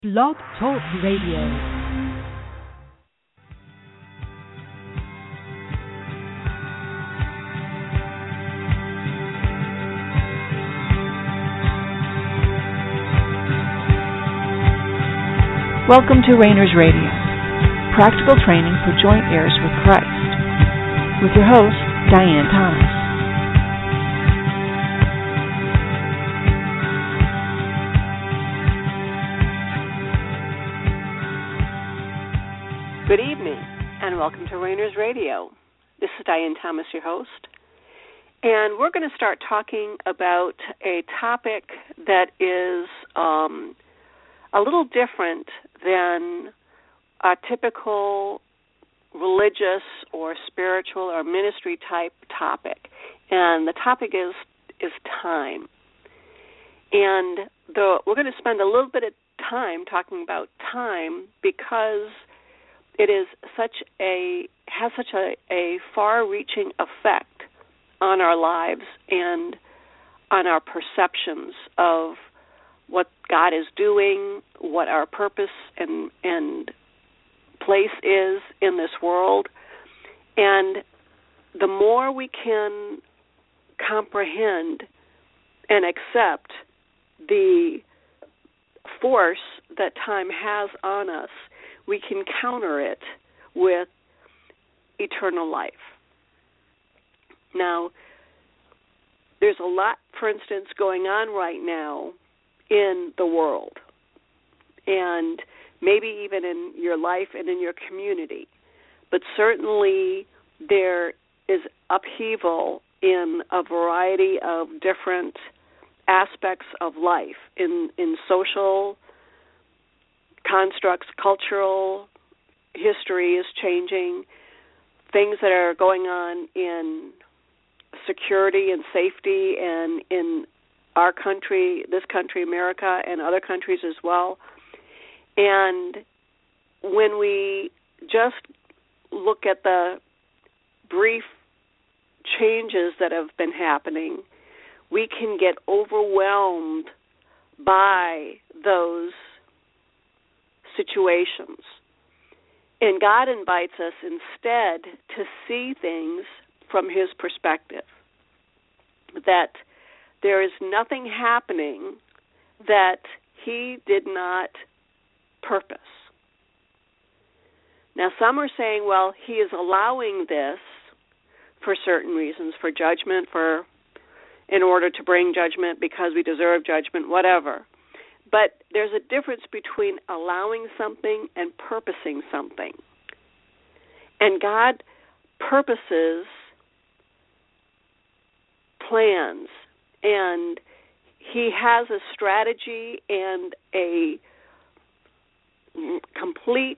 Blog Talk Radio. Welcome to Rainers Radio, practical training for joint heirs with Christ, with your host, Diane Thomas. Good evening, and welcome to Rainers Radio. This is Diane Thomas, your host, and we're going to start talking about a topic that is a little different than a typical religious or spiritual or ministry type topic, and the topic is time. And we're going to spend a little bit of time talking about time because it is has such a far-reaching effect on our lives and on our perceptions of what God is doing, what our purpose and place is in this world. And the more we can comprehend and accept the force that time has on us, we can counter it with eternal life. Now, there's a lot, for instance, going on right now in the world, and maybe even in your life and in your community. But certainly there is upheaval in a variety of different aspects of life, in social constructs, cultural history is changing, things that are going on in security and safety and in our country, this country, America, and other countries as well. And when we just look at the brief changes that have been happening, we can get overwhelmed by those situations. And God invites us instead to see things from His perspective, that there is nothing happening that He did not purpose. Now, some are saying, well, He is allowing this for certain reasons, for judgment, in order to bring judgment because we deserve judgment, whatever. But there's a difference between allowing something and purposing something. And God purposes plans, and He has a strategy and a complete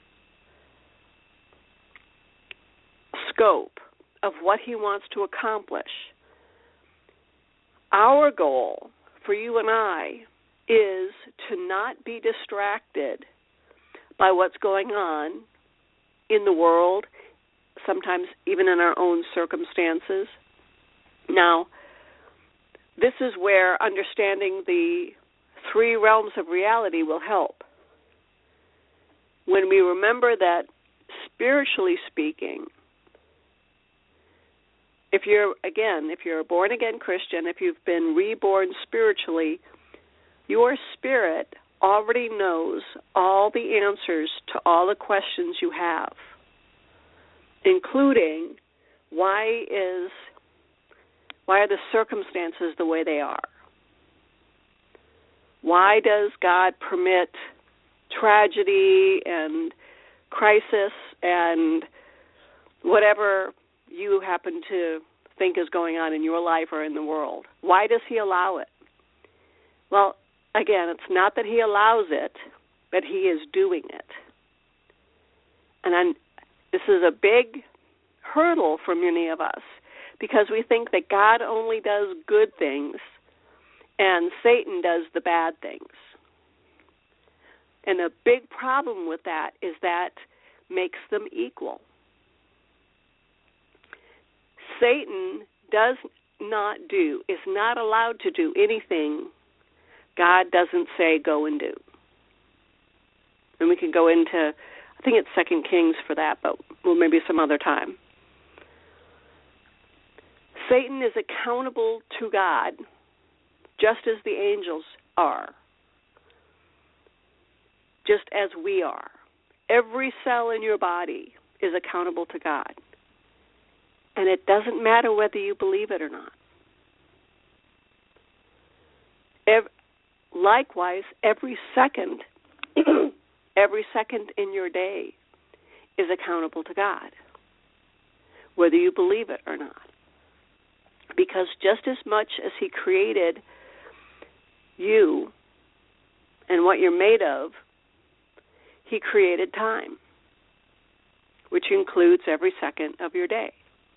scope of what He wants to accomplish. Our goal for you and I is to not be distracted by what's going on in the world, sometimes even in our own circumstances. Now, this is where understanding the three realms of reality will help. When we remember that, spiritually speaking, if you're a born-again Christian, if you've been reborn spiritually, your spirit already knows all the answers to all the questions you have, including why are the circumstances the way they are? Why does God permit tragedy and crisis and whatever you happen to think is going on in your life or in the world? Why does He allow it? Well, again, it's not that He allows it, but He is doing it. And this is a big hurdle for many of us because we think that God only does good things and Satan does the bad things. And the big problem with that is that makes them equal. Satan is not allowed to do anything God doesn't say go and do. we can go into, I think it's 2 Kings for that, but maybe some other time. Satan is accountable to God, just as the angels are, just as we are. Every cell in your body is accountable to God. And it doesn't matter whether you believe it or not. Likewise, every second in your day is accountable to God, whether you believe it or not. Because just as much as He created you and what you're made of, He created time, which includes every second of your day.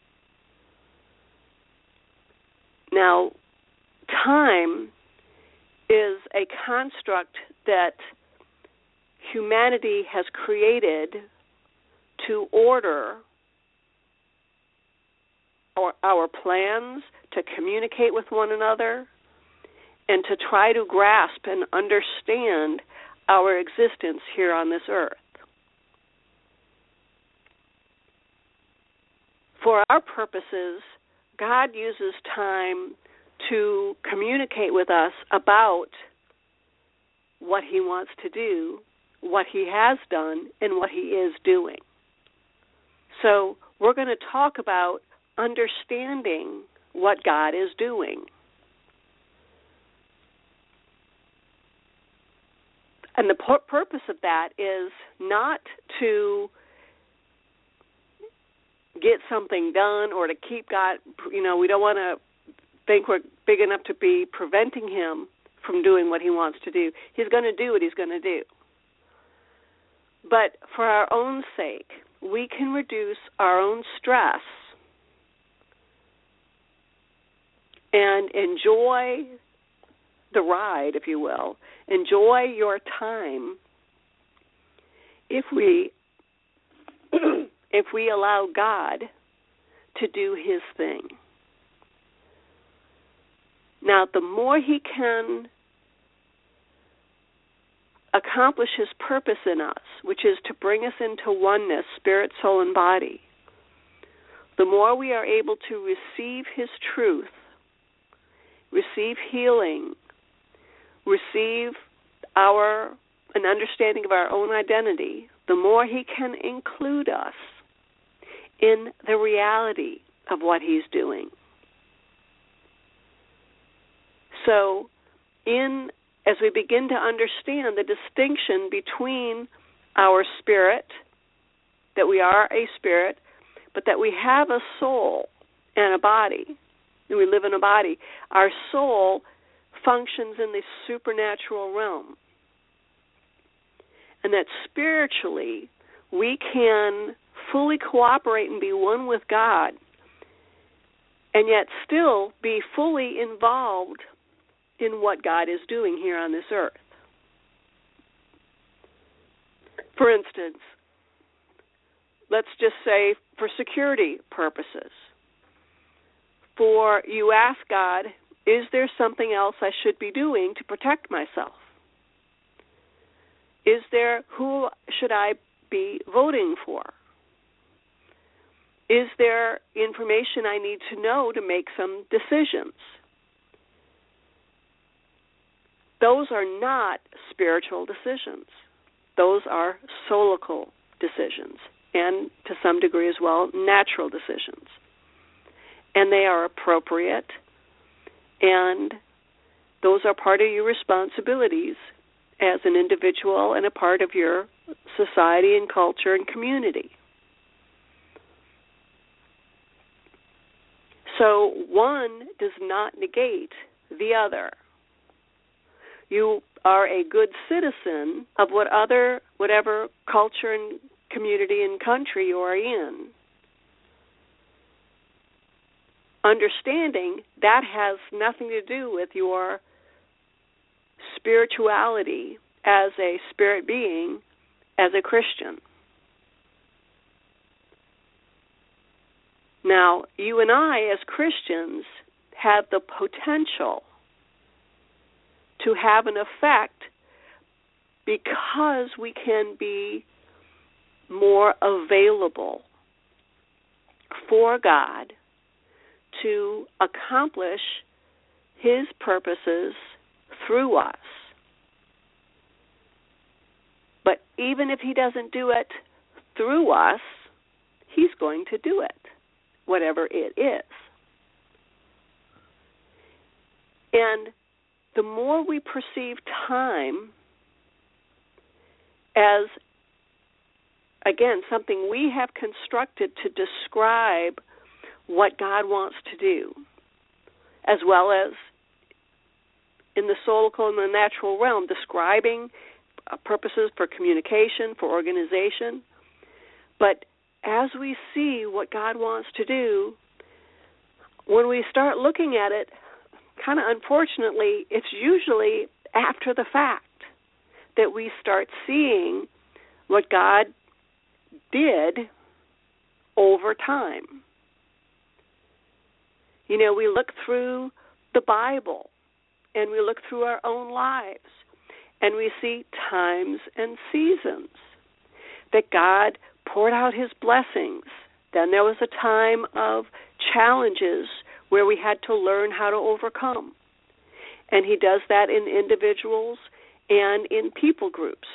Now, time is a construct that humanity has created to order our plans, to communicate with one another, and to try to grasp and understand our existence here on this earth. For our purposes, God uses time to communicate with us about what He wants to do, what He has done, and what He is doing. So we're going to talk about understanding what God is doing. And the purpose of that is not to get something done or to keep God, we don't want to think we're big enough to be preventing Him from doing what He wants to do. He's going to do what He's going to do. But for our own sake, we can reduce our own stress and enjoy the ride, if you will. Enjoy your time if we allow God to do His thing. Now, the more He can accomplish His purpose in us, which is to bring us into oneness, spirit, soul, and body, the more we are able to receive His truth, receive healing, receive an understanding of our own identity, the more He can include us in the reality of what He's doing. So, as we begin to understand the distinction between our spirit, that we are a spirit, but that we have a soul and a body, and we live in a body, our soul functions in the supernatural realm. And that spiritually, we can fully cooperate and be one with God, and yet still be fully involved in what God is doing here on this earth. For instance, let's just say for security purposes, you ask God, is there something else I should be doing to protect myself? Who should I be voting for? Is there information I need to know to make some decisions? Those are not spiritual decisions. Those are soulical decisions, and to some degree as well, natural decisions. And they are appropriate, and those are part of your responsibilities as an individual and a part of your society and culture and community. So one does not negate the other. You are a good citizen of whatever culture and community and country you are in. Understanding that has nothing to do with your spirituality as a spirit being, as a Christian. Now, you and I as Christians have the potential to have an effect because we can be more available for God to accomplish His purposes through us. But even if He doesn't do it through us, He's going to do it, whatever it is. And the more we perceive time as, again, something we have constructed to describe what God wants to do, as well as in the soulical and the natural realm, describing purposes for communication, for organization. But as we see what God wants to do, when we start looking at it, kind of unfortunately, it's usually after the fact that we start seeing what God did over time. You know, we look through the Bible and we look through our own lives and we see times and seasons that God poured out His blessings. Then there was a time of challenges where we had to learn how to overcome. And He does that in individuals and in people groups.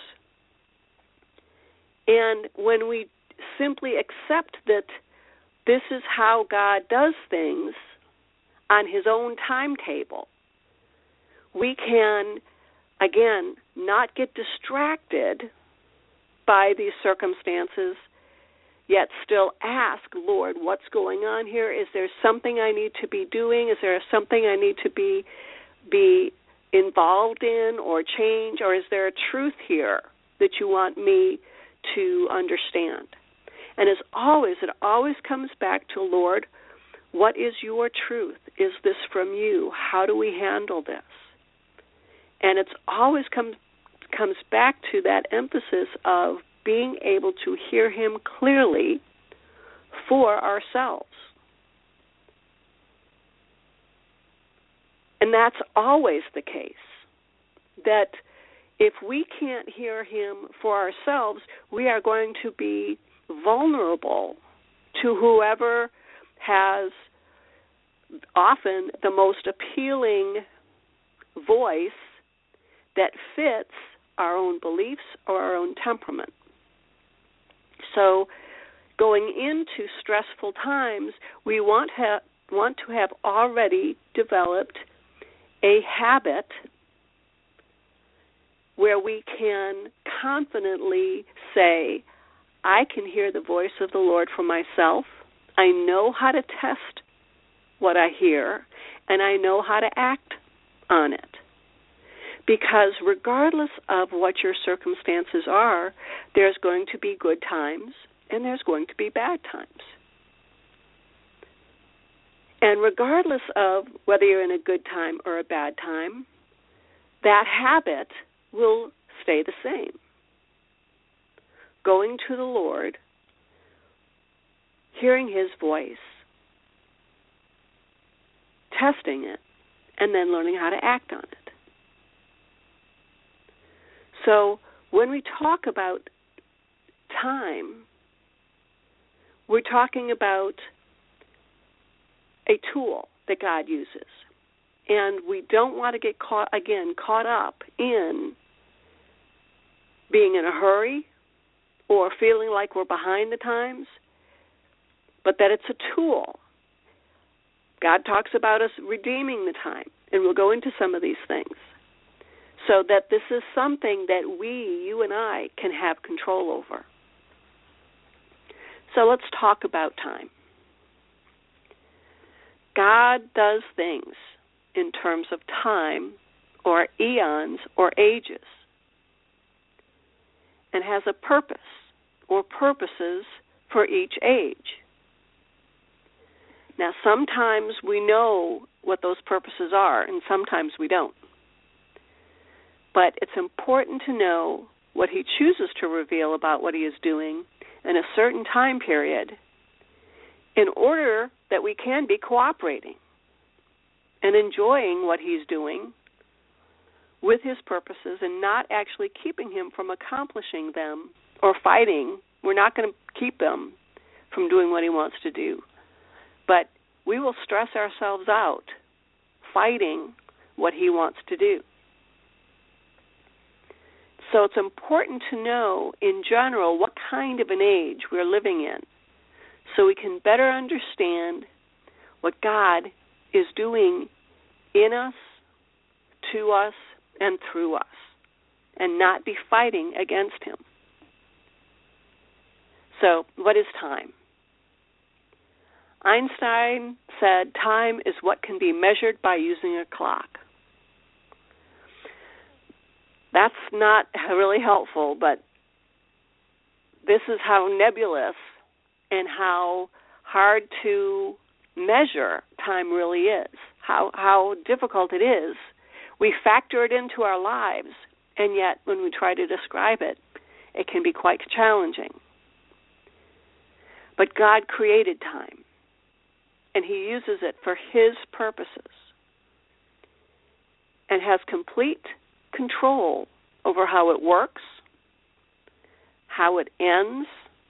And when we simply accept that this is how God does things on His own timetable, we can, again, not get distracted by these circumstances, yet still ask, Lord, what's going on here? Is there something I need to be doing? Is there something I need to be involved in or change? Or is there a truth here that you want me to understand? And as always, it always comes back to, Lord, what is your truth? Is this from you? How do we handle this? And it's always comes back to that emphasis of being able to hear Him clearly for ourselves. And that's always the case, that if we can't hear Him for ourselves, we are going to be vulnerable to whoever has often the most appealing voice that fits our own beliefs or our own temperament. So going into stressful times, we want to have already developed a habit where we can confidently say, I can hear the voice of the Lord for myself. I know how to test what I hear, and I know how to act on it. Because regardless of what your circumstances are, there's going to be good times and there's going to be bad times. And regardless of whether you're in a good time or a bad time, that habit will stay the same. Going to the Lord, hearing His voice, testing it, and then learning how to act on it. So when we talk about time, we're talking about a tool that God uses. And we don't want to get caught up in being in a hurry or feeling like we're behind the times, but that it's a tool. God talks about us redeeming the time, and we'll go into some of these things. So that this is something that you and I, can have control over. So let's talk about time. God does things in terms of time or eons or ages and has a purpose or purposes for each age. Now, sometimes we know what those purposes are, and sometimes we don't. But it's important to know what He chooses to reveal about what He is doing in a certain time period in order that we can be cooperating and enjoying what He's doing with his purposes and not actually keeping him from accomplishing them or fighting. We're not going to keep him from doing what he wants to do. But we will stress ourselves out fighting what he wants to do. So it's important to know, in general, what kind of an age we're living in so we can better understand what God is doing in us, to us, and through us, and not be fighting against him. So, what is time? Einstein said time is what can be measured by using a clock. That's not really helpful, but this is how nebulous and how hard to measure time really is, how difficult it is. We factor it into our lives, and yet when we try to describe it, it can be quite challenging. But God created time, and he uses it for his purposes and has complete control over how it works, how it ends,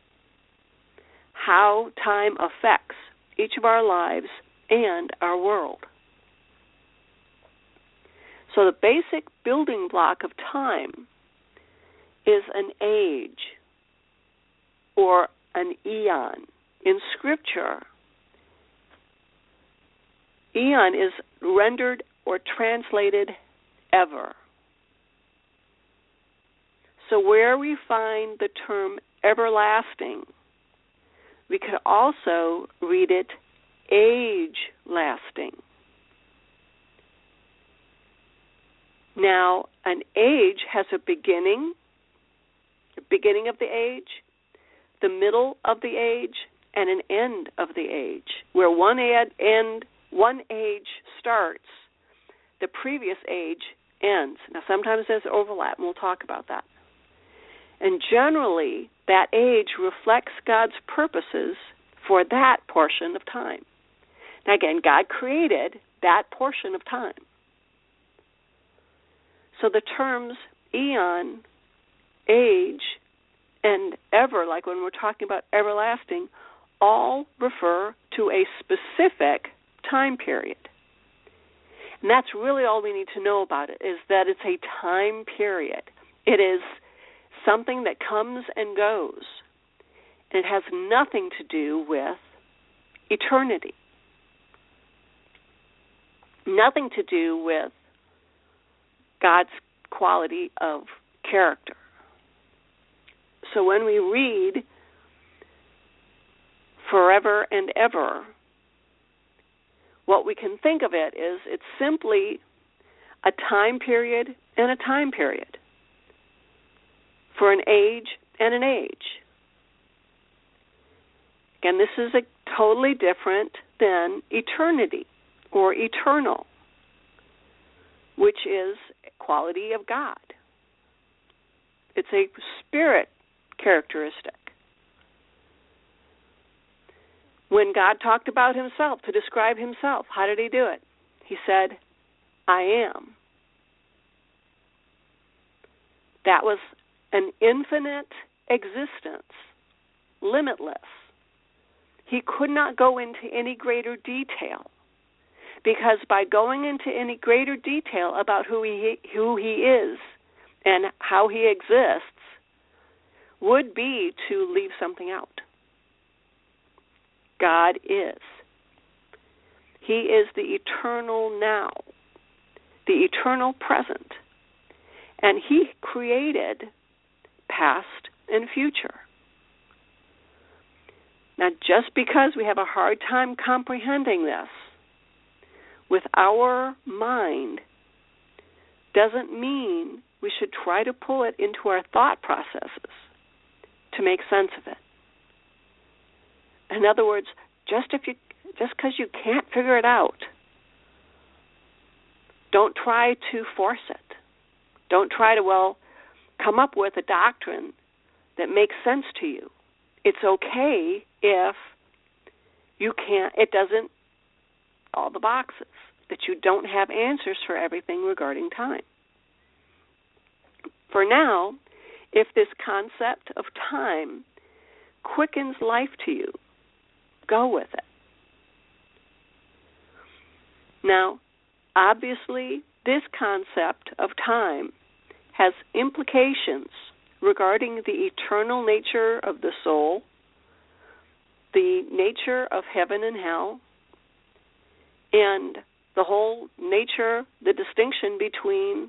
how time affects each of our lives and our world. So the basic building block of time is an age or an eon. In Scripture, eon is rendered or translated ever. So where we find the term everlasting, we could also read it age-lasting. Now, an age has a beginning, the beginning of the age, the middle of the age, and an end of the age. Where one age starts, the previous age ends. Now, sometimes there's overlap, and we'll talk about that. And generally, that age reflects God's purposes for that portion of time. Now, again, God created that portion of time. So the terms eon, age, and ever, like when we're talking about everlasting, all refer to a specific time period. And that's really all we need to know about it, is that it's a time period. It is something that comes and goes. And it has nothing to do with eternity. Nothing to do with God's quality of character. So when we read forever and ever, what we can think of it is it's simply a time period and a time period for an age and an age. Again, this is totally different than eternity or eternal, which is a quality of God. It's a spirit characteristic. When God talked about himself, to describe himself, how did he do it? He said, I am. That was an infinite existence, limitless. He could not go into any greater detail, because by going into any greater detail about who he is and how he exists would be to leave something out. God is. He is the eternal now, the eternal present, and he created past and future. Now, just because we have a hard time comprehending this with our mind doesn't mean we should try to pull it into our thought processes to make sense of it. In other words, just because you can't figure it out, don't try to force it. Don't try to, come up with a doctrine that makes sense to you. It's okay if it doesn't, all the boxes, that you don't have answers for everything regarding time. For now, if this concept of time quickens life to you, go with it. Now, obviously, this concept of time has implications regarding the eternal nature of the soul, the nature of heaven and hell, and the whole nature, the distinction between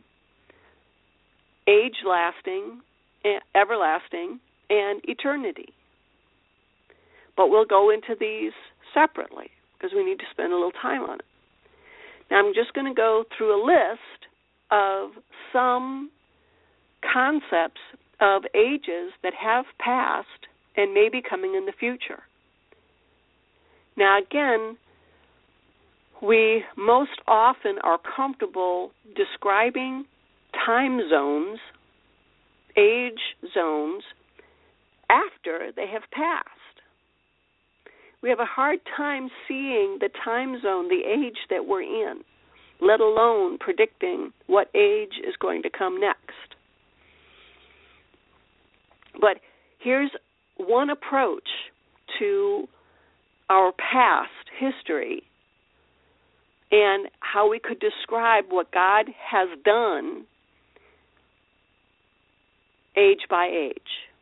age-lasting, everlasting, and eternity. But we'll go into these separately because we need to spend a little time on it. Now I'm just going to go through a list of some concepts of ages that have passed and may be coming in the future. Now again, we most often are comfortable describing time zones, age zones, after they have passed. We have a hard time seeing the time zone, the age that we're in, let alone predicting what age is going to come next. But here's one approach to our past history and how we could describe what God has done age by age.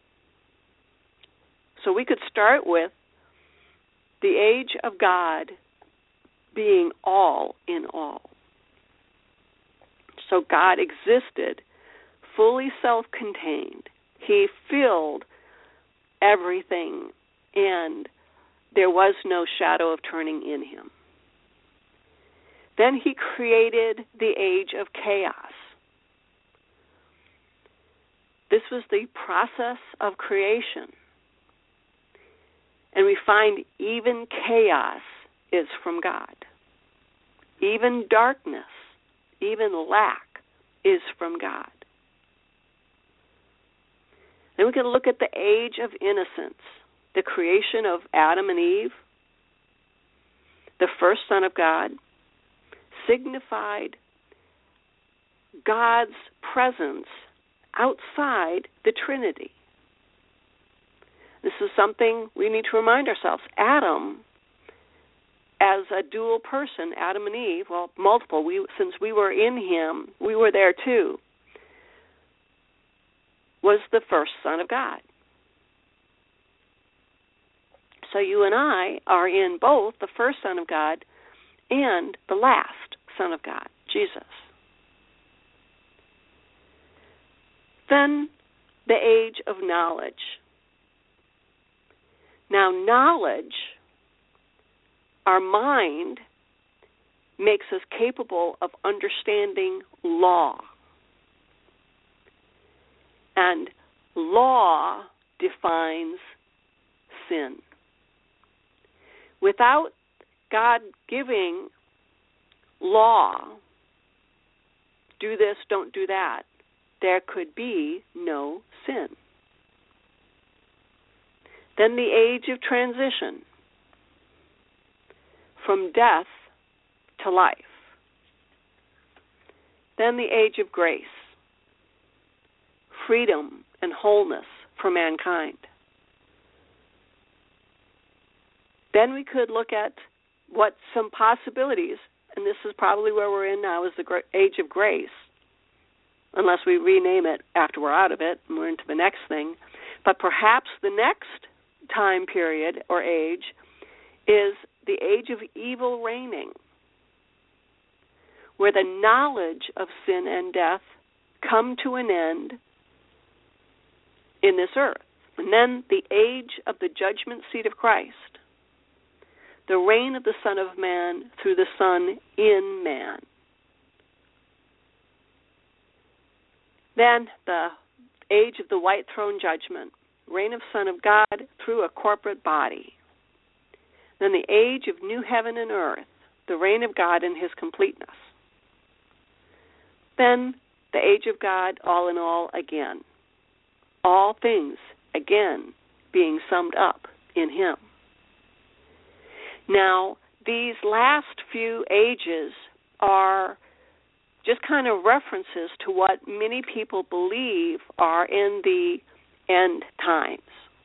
So we could start with the age of God being all in all. So God existed fully self-contained. He filled everything, and there was no shadow of turning in him. Then he created the age of chaos. This was the process of creation. And we find even chaos is from God. Even darkness, even lack is from God. Then we can look at the age of innocence, the creation of Adam and Eve. The first Son of God signified God's presence outside the Trinity. This is something we need to remind ourselves. Adam, as a dual person, Adam and Eve, well, multiple, since we were in him, we were there too, was the first Son of God. So you and I are in both the first Son of God and the last Son of God, Jesus. Then the age of knowledge. Now, knowledge, our mind, makes us capable of understanding law. And law defines sin. Without God giving law, do this, don't do that, there could be no sin. Then the age of transition, from death to life. Then the age of grace, freedom and wholeness for mankind. Then we could look at what some possibilities, and this is probably where we're in now, is the age of grace, unless we rename it after we're out of it and we're into the next thing. But perhaps the next time period or age is the age of evil reigning, where the knowledge of sin and death come to an end in this earth. And then the age of the judgment seat of Christ, the reign of the Son of Man through the Son in man. Then the age of the white throne judgment, reign of Son of God through a corporate body. Then the age of new heaven and earth, the reign of God in his completeness. Then the age of God all in all again. All things again being summed up in him. Now, these last few ages are just kind of references to what many people believe are in the end times.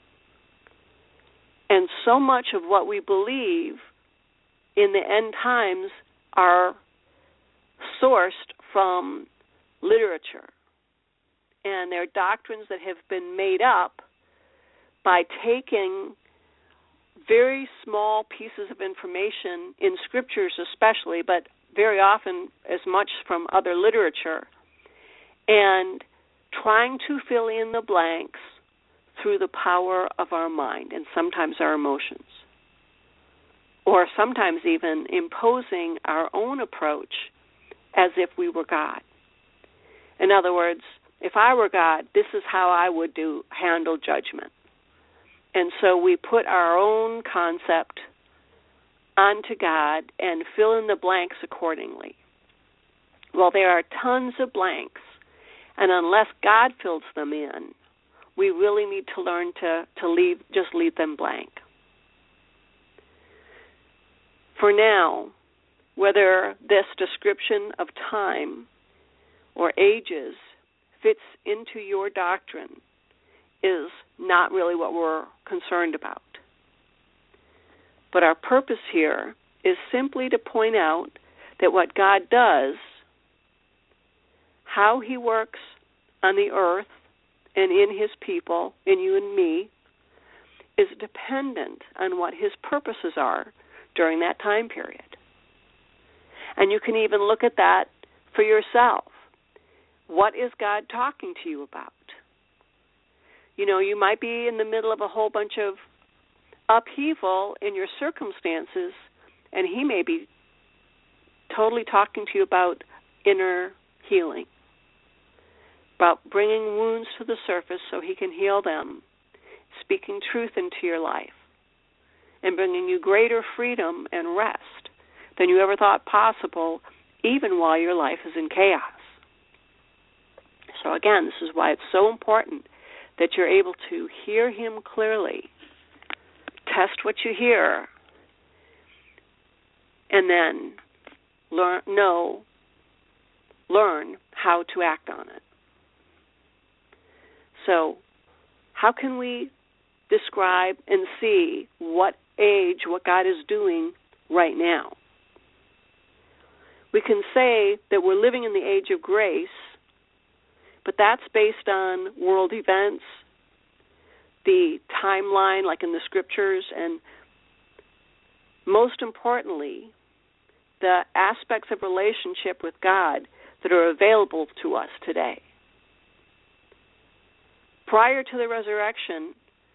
And so much of what we believe in the end times are sourced from literature. And they're doctrines that have been made up by taking very small pieces of information in scriptures especially, but very often as much from other literature, and trying to fill in the blanks through the power of our mind and sometimes our emotions, or sometimes even imposing our own approach as if we were God. In other words, if I were God, this is how I would handle judgment. And so we put our own concept onto God and fill in the blanks accordingly. Well, there are tons of blanks, and unless God fills them in, we really need to learn to leave them blank. For now, whether this description of time or ages fits into your doctrine is not really what we're concerned about. But our purpose here is simply to point out that what God does, how He works on the earth and in His people, in you and me, is dependent on what His purposes are during that time period. And you can even look at that for yourself. What is God talking to you about? You know, you might be in the middle of a whole bunch of upheaval in your circumstances, and He may be totally talking to you about inner healing, about bringing wounds to the surface so He can heal them, speaking truth into your life, and bringing you greater freedom and rest than you ever thought possible, even while your life is in chaos. So again, this is why it's so important that you're able to hear Him clearly, test what you hear, and then learn how to act on it. So how can we describe and see what God is doing right now? We can say that we're living in the age of grace, but that's based on world events, the timeline like in the scriptures, and most importantly, the aspects of relationship with God that are available to us today. Prior to the resurrection,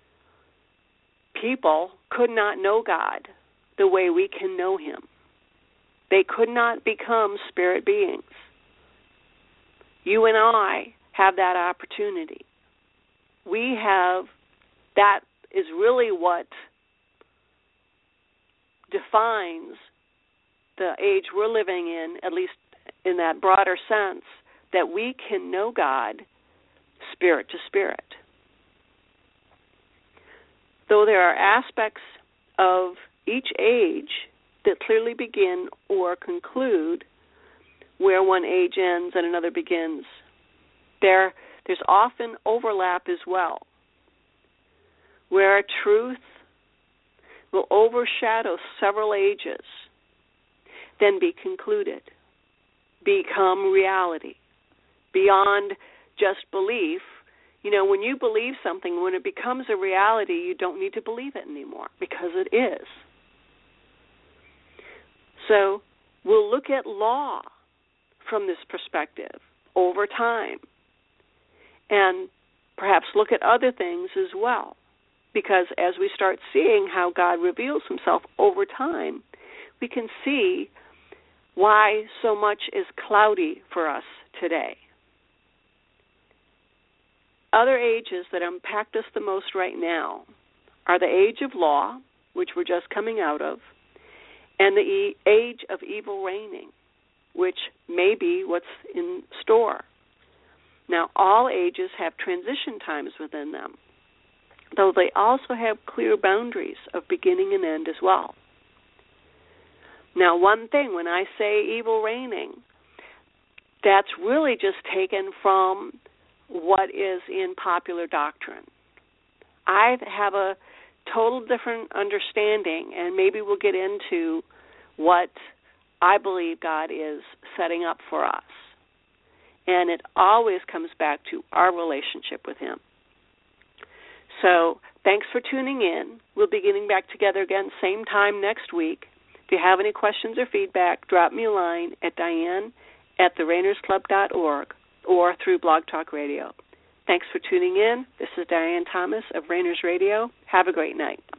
people could not know God the way we can know Him. They could not become spirit beings. You and I have that opportunity. That is really what defines the age we're living in, at least in that broader sense, that we can know God spirit to spirit. Though there are aspects of each age that clearly begin or conclude where one age ends and another begins, there's often overlap as well, where a truth will overshadow several ages, then be concluded, become reality, beyond just belief. You know, when you believe something, when it becomes a reality, you don't need to believe it anymore because it is. So we'll look at law from this perspective over time and perhaps look at other things as well, because as we start seeing how God reveals Himself over time, we can see why so much is cloudy for us today. Other ages that impact us the most right now are the age of law, which we're just coming out of, and the age of evil reigning, which may be what's in store. Now, all ages have transition times within them, though they also have clear boundaries of beginning and end as well. Now, one thing, when I say evil reigning, that's really just taken from what is in popular doctrine. I have a total different understanding, and maybe we'll get into what I believe God is setting up for us. And it always comes back to our relationship with Him. So thanks for tuning in. We'll be getting back together again same time next week. If you have any questions or feedback, drop me a line at Diane@therainersclub.org or through Blog Talk Radio. Thanks for tuning in. This is Diane Thomas of Rainers Radio. Have a great night.